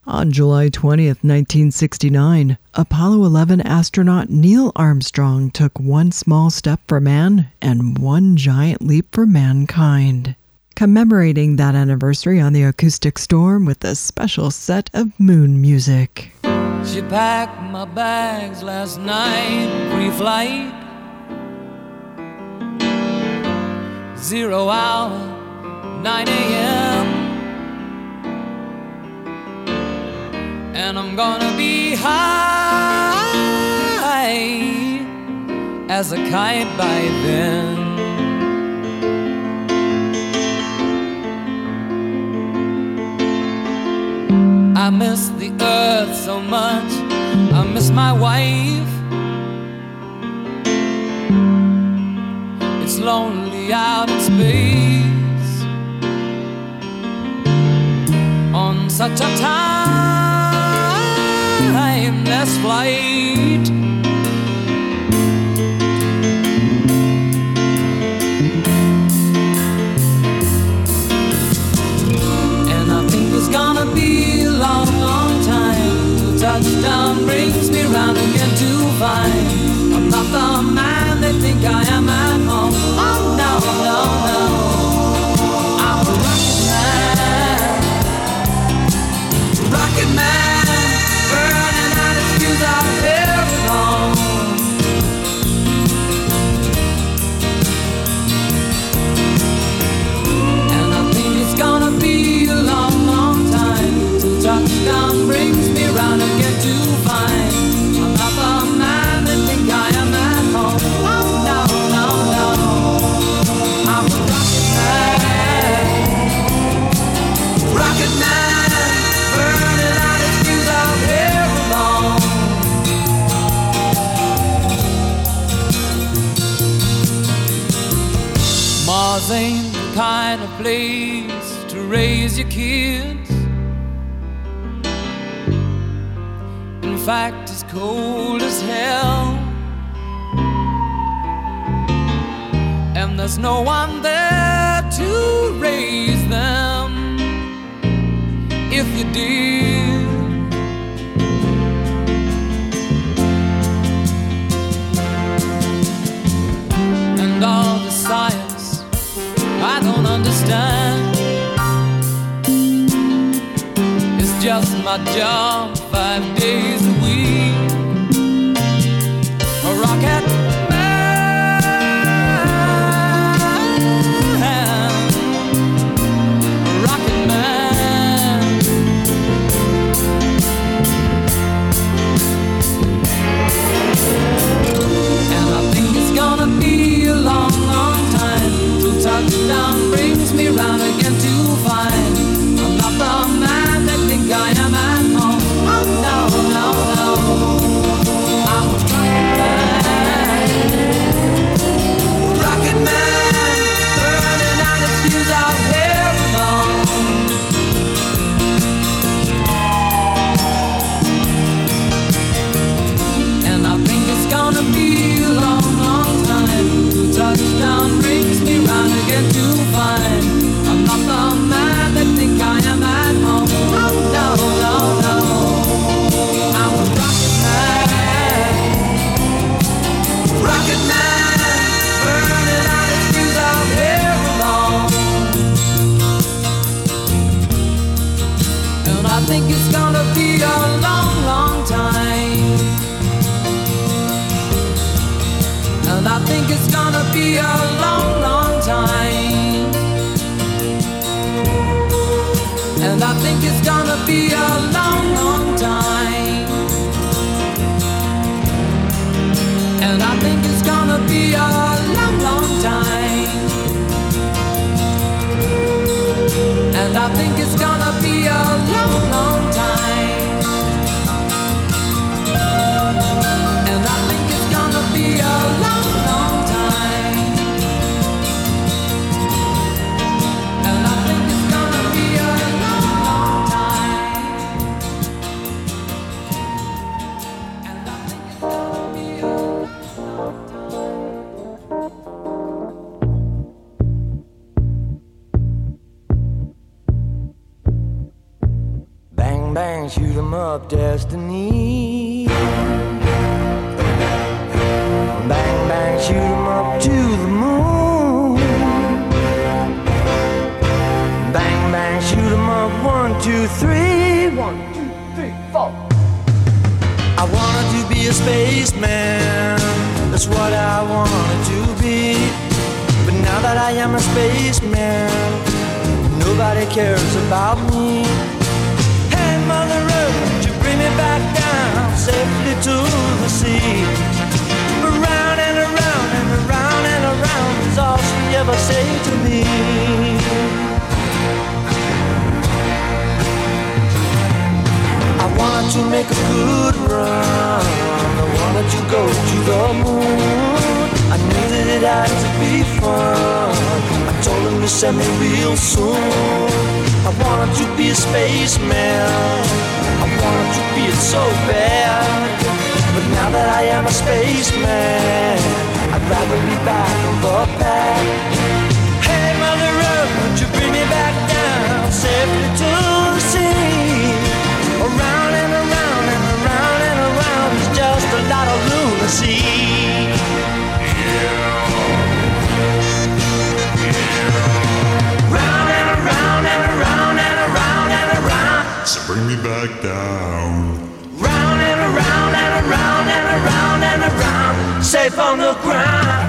On July 20th, 1969, Apollo 11 astronaut Neil Armstrong took one small step for man and one giant leap for mankind. Commemorating that anniversary on the Acoustic Storm with a special set of moon music. She packed my bags last night, pre-flight. 0 hour, 9 a.m. And I'm gonna be high as a kite by then. I miss the earth so much, I miss my wife. It's lonely out in space on such a timeless flight. And I think it's gonna be a long, long time till touchdown brings me round again to find I'm not the man they think I am at home. Oh no, no, no, I'm a rocket man, burning out his fuse out here alone. And I think it's gonna be a long, long time till touchdown brings me round again to find I'm not the man they think I am at home. Oh no, no, no, I'm a rocket man, burning out his fuse out here alone. Mars ain't the kind of place to raise your kids. In fact, it's cold as hell, and there's no one there to raise them if you did. And all the science I don't understand, it's just my job 5 days a week. A rocket touchdown brings me round again to find I'm not the man they think I am at home. Oh no, no, no, I'm a rocket man, burning out his fuse out here alone. And I think it's gonna be a long, long time till touchdown brings me round again to find I'm not the man they think I am at home. Oh no, no, no, I'm a rocket man, burning out his fuse out here alone. And I think it's gonna be a long, long time. And I think it's gonna be a long, long time. And I think it's gonna be a long, long time. And I think it's gonna be a long, long time. And I think it's gonna be a long, long time. And I think it's gonna be a long, long time. And I think it's gonna be a long, long time. And I think it's gonna be a long, long time. bang, shoot 'em up, destiny. Bang, bang, shoot 'em up to the moon. Bang, bang, shoot 'em up, 1, 2, 3. 1, 2, 3, 4. I wanted to be a spaceman, that's what I wanted to be. But now that I am a spaceman, nobody cares about me. Hey, Mother Earth, would you bring me back down safely to the sea? Around and around and around and around is all she ever said to me. I wanted to make a good run, I wanted to go to the moon. I knew that it had to be fun, I told him to send me real soon. I wanted to be a spaceman, I wanted to be it so bad. But now that I am a spaceman, I'd rather be back on the pad. Hey, Mother Earth, would you bring me back down safely to the sea? Around and around and around and around is just a lot of lunacy. Round and around and around and around and around. So bring me back down. Round and around and around and around and around, safe on the ground.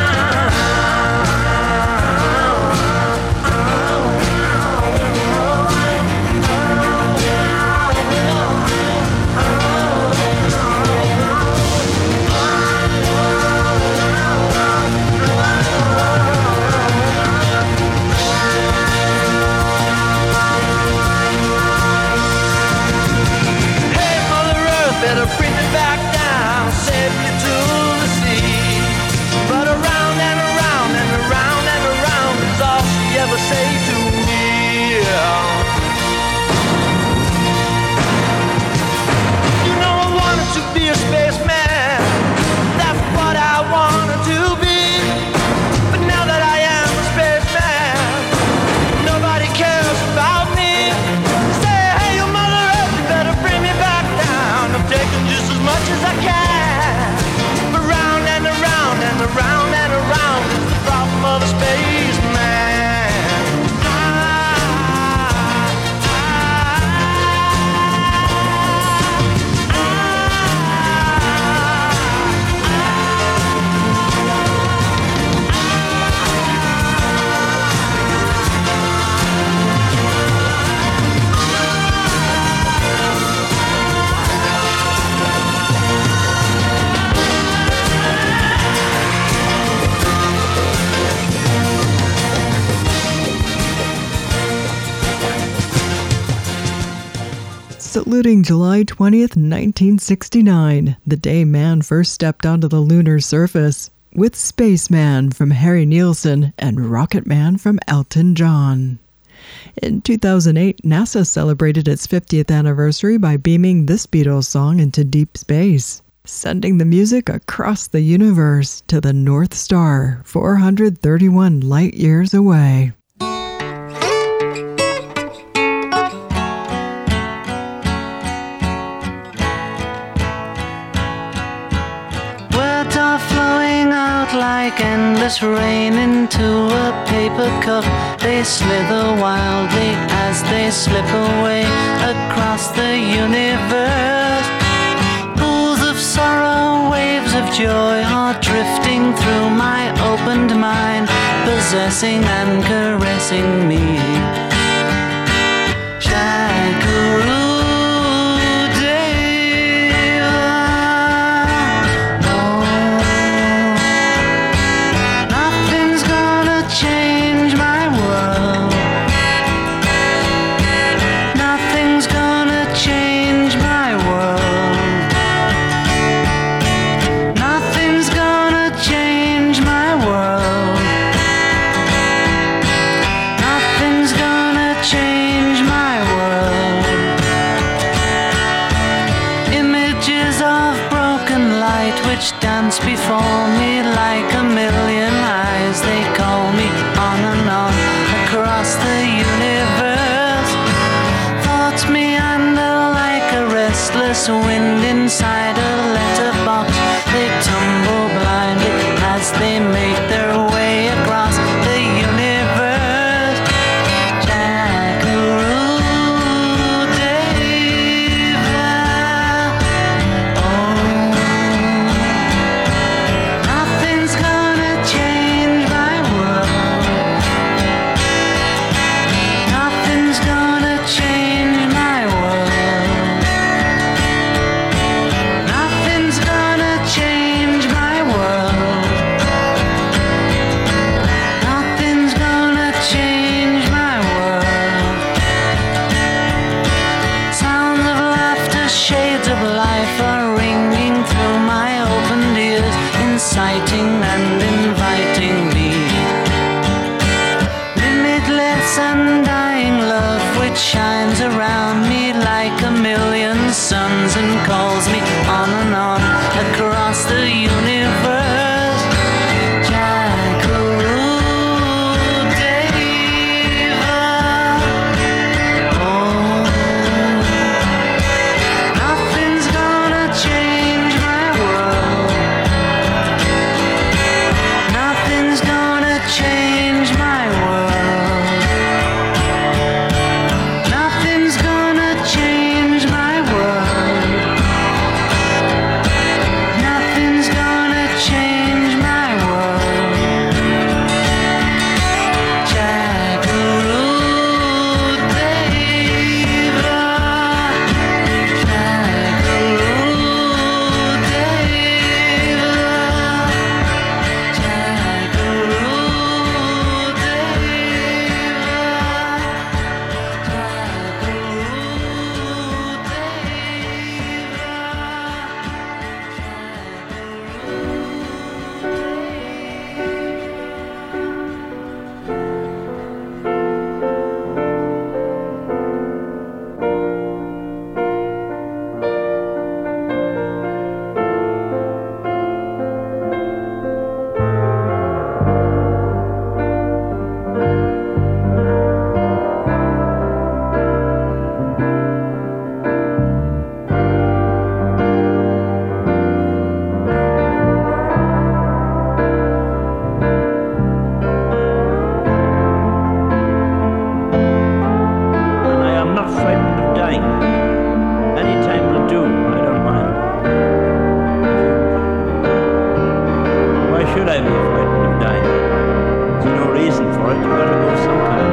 Better bring me back down safely to the sea. But around and around and around and around is all she ever say to me. You know I wanted to be a spaceman, that's what I wanted to be. But now that I am a spaceman, nobody cares about me. Say, hey, your Mother Earth, you better bring me back down. I'm taking just as much as I can. But round and around and around and around is the problem of a spaceman. Saluting July 20th, 1969, the day man first stepped onto the lunar surface, with Spaceman from Harry Nilsson and Rocket Man from Elton John. In 2008, NASA celebrated its 50th anniversary by beaming this Beatles song into deep space, sending the music across the universe to the North Star, 431 light years away. Like endless rain into a paper cup, they slither wildly as they slip away across the universe. Pools of sorrow, waves of joy are drifting through my opened mind, possessing and caressing me. Shakuru. Dance before me like a million eyes. They call me on and on across the universe. Thoughts meander restless wind inside a letterbox. They tumble blindly as they make their way across the universe. Jackaroo David. Oh, nothing's gonna change my world. Nothing's gonna change my world. Nothing's gonna change my world. Nothing's gonna change my world. Sounds of laughter, shades of life are ringing through my opened ears, inciting and inviting me. Limitless undying love which shines around me like a million suns and calls me on and on across the universe. Jackaroo David. Oh, nothing's gonna change my world. Nothing's gonna change my world. Nothing's gonna change my world. Nothing's gonna change my world. Jackaroo David. Jackaroo David. And I am not frightened of dying. Any time will do, I don't mind. Why should I be frightened of dying? There's no reason for it, you've got to go sometime.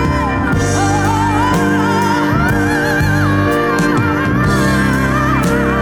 Oh,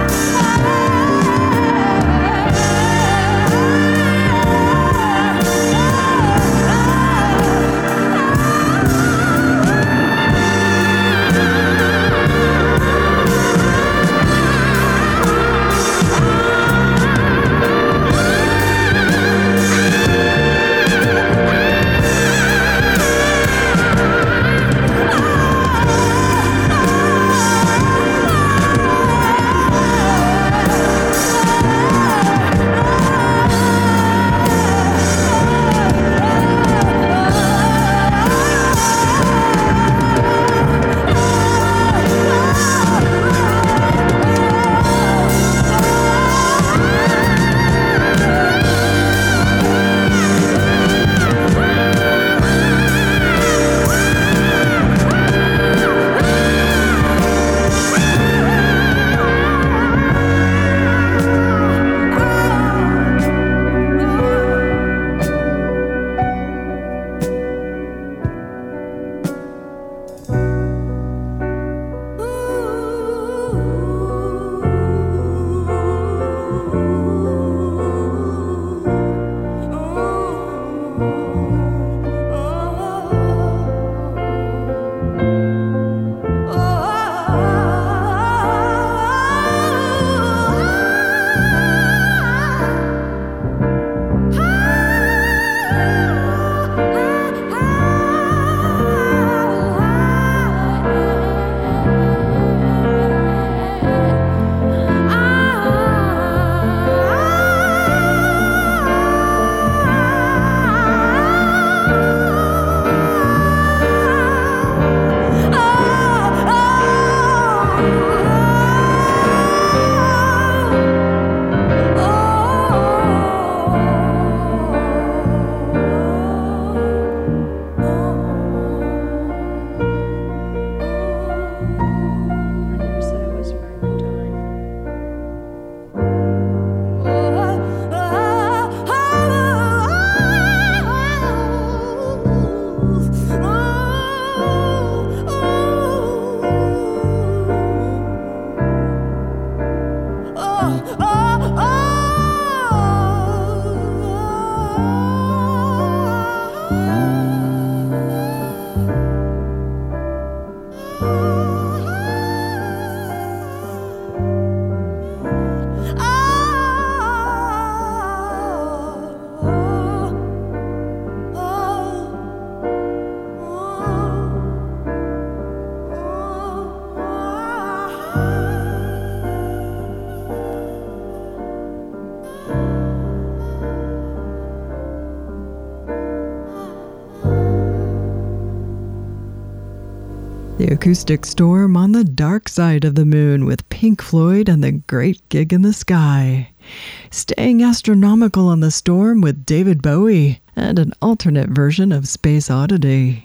The Acoustic Storm on the Dark Side of the Moon with Pink Floyd and the Great Gig in the Sky. Staying Astronomical on the Storm with David Bowie and an alternate version of Space Oddity.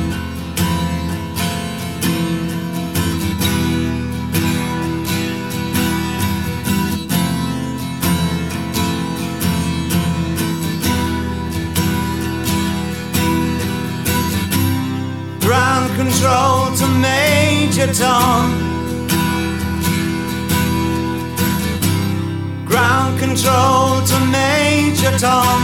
Ground control to Major Tom. Ground control to Major Tom.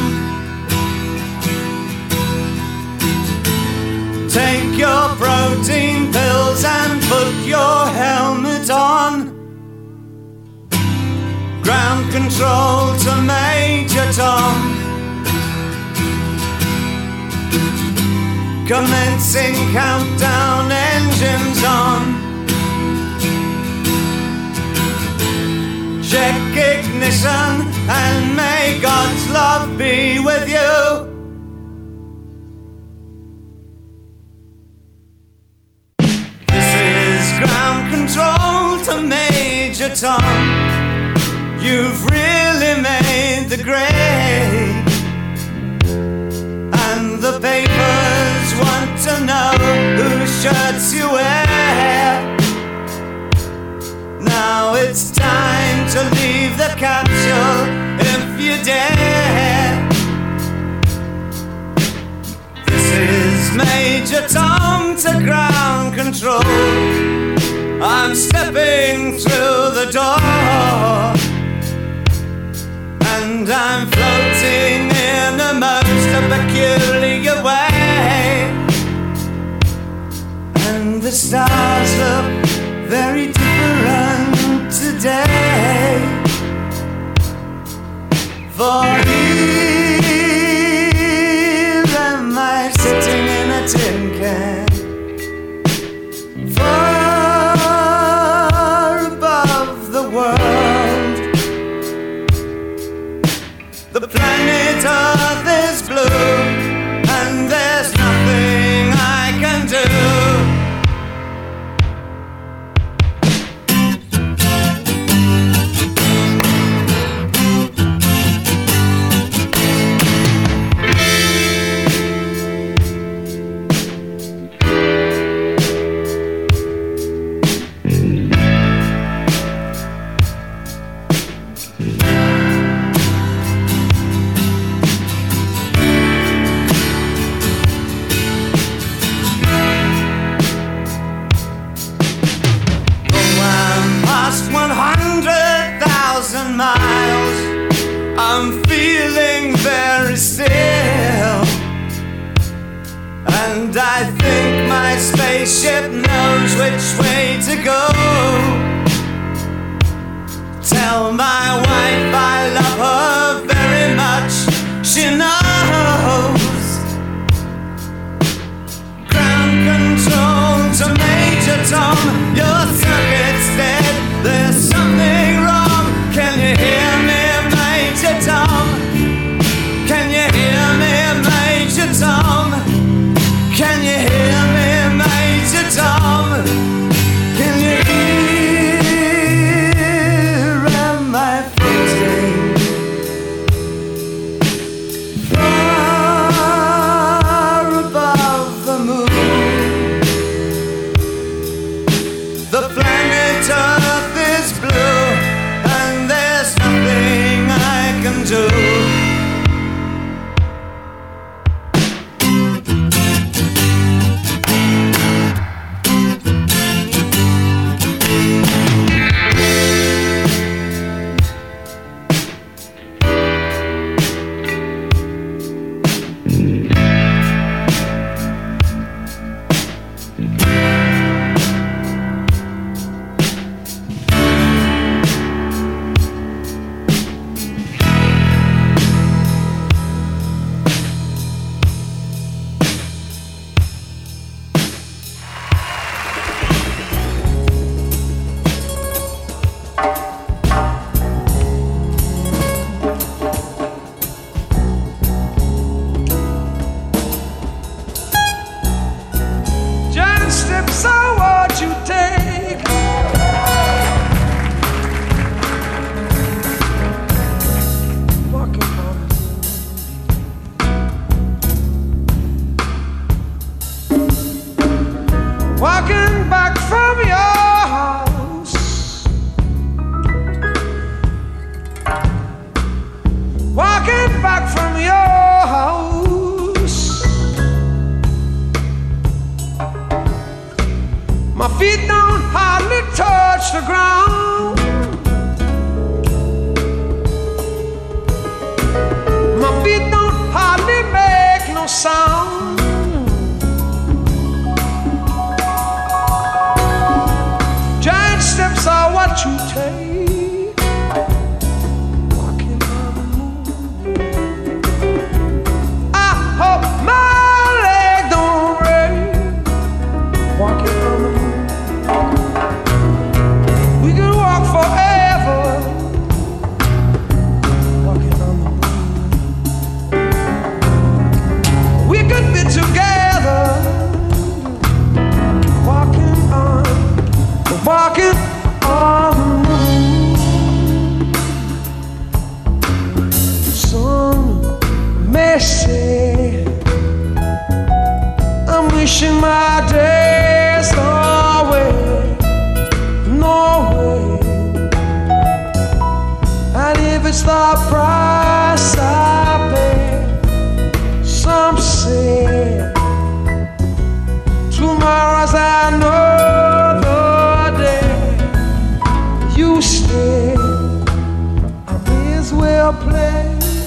Take your protein pills and put your helmet on. Ground control to Major Tom. Commencing countdown, engines on. Check ignition and may God's love be with you. This is ground control to Major Tom. You've really made the grade. And the papers want to know whose shirts you wear. Now it's time to leave the capsule if you dare. This is Major Tom to ground control. I'm stepping through the door, and I'm floating in a most peculiar way. And the stars look very different today. For here am I sitting in a tin can, far above the world. The planet Earth is blue, and there's nothing I can do. Miles, I'm feeling very still, and I think my spaceship knows which way to go. Tell my wife I love her very much, she knows. Ground control to Major Tom, your circuit's dead, there's something wrong. Can you hear me, Major Tom? Can you hear me, Major Tom? Can you hear me, Major Tom? Can you hear, am I floating back from your house. My feet don't hardly touch the ground. My feet don't hardly make no sound. Giant steps are what you take, walking on the moon. I hope my leg don't break, walking on the moon. We could walk forever, walking on the moon. We could be together, walking on the moon. Some may say I'm wishing my days away. No way. And if it's the price I pay, some say tomorrow's another day. You stay, I may as well play.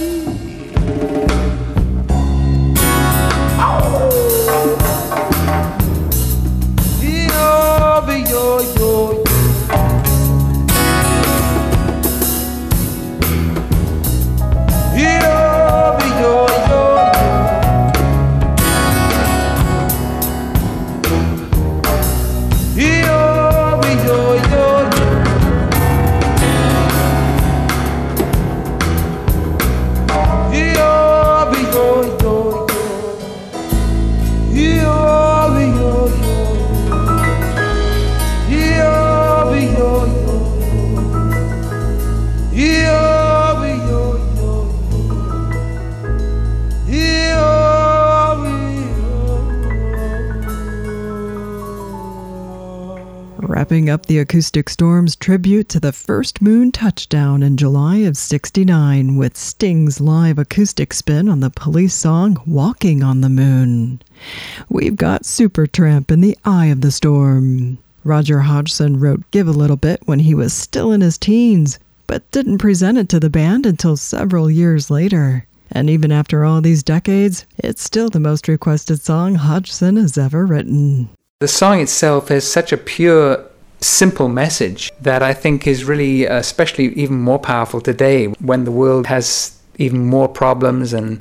Wrapping up the Acoustic Storm's tribute to the first moon touchdown in July of '69 with Sting's live acoustic spin on the Police song Walking on the Moon. We've got Supertramp in the Eye of the Storm. Roger Hodgson wrote Give a Little Bit when he was still in his teens, but didn't present it to the band until several years later. And even after all these decades, it's still the most requested song Hodgson has ever written. The song itself has such a pure, simple message that I think is really, especially even more powerful today when the world has even more problems and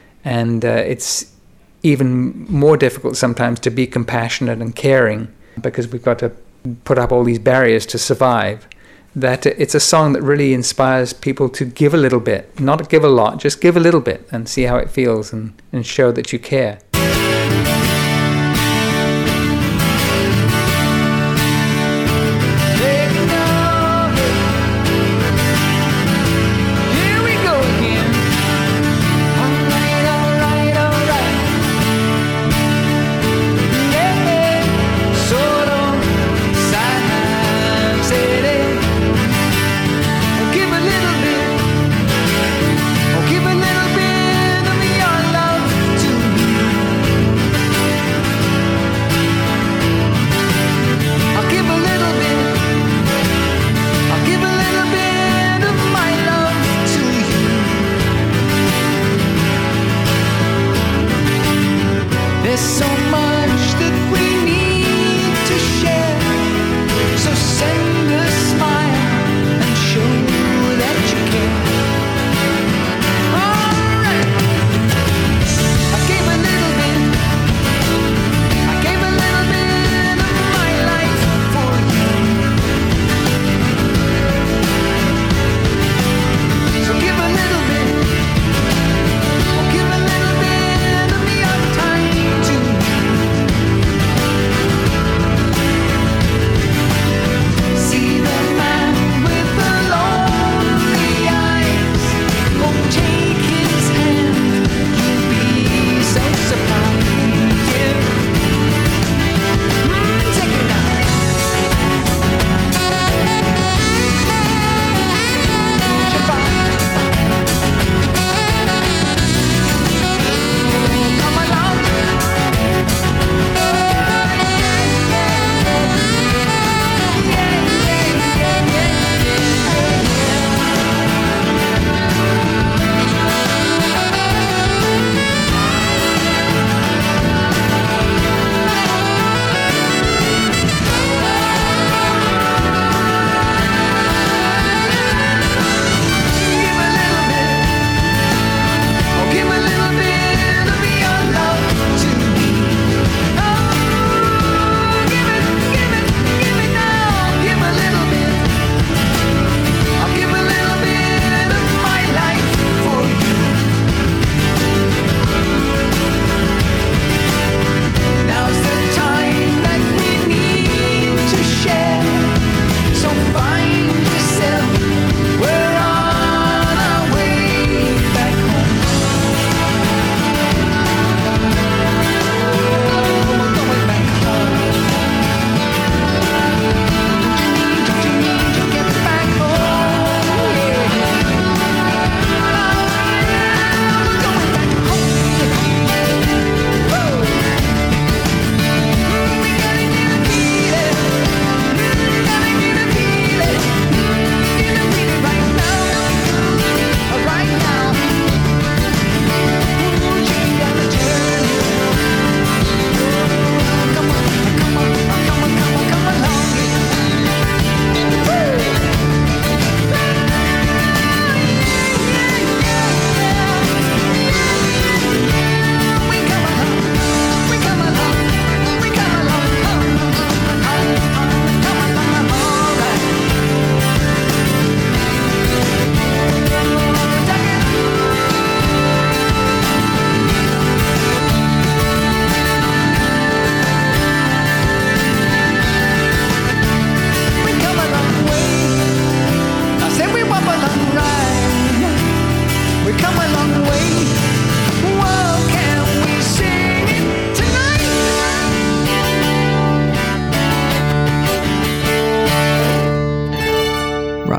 it's even more difficult sometimes to be compassionate and caring because we've got to put up all these barriers to survive. That it's a song that really inspires people to give a little bit, not give a lot, just give a little bit and see how it feels and show that you care. Give a little bit of your love to me.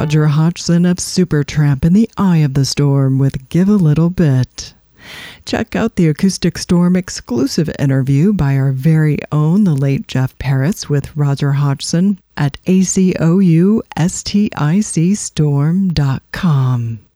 Roger Hodgson of Supertramp in the Eye of the Storm with Give a Little Bit. Check out the Acoustic Storm exclusive interview by our very own, the late Jeff Parris, with Roger Hodgson at acoustic storm.com.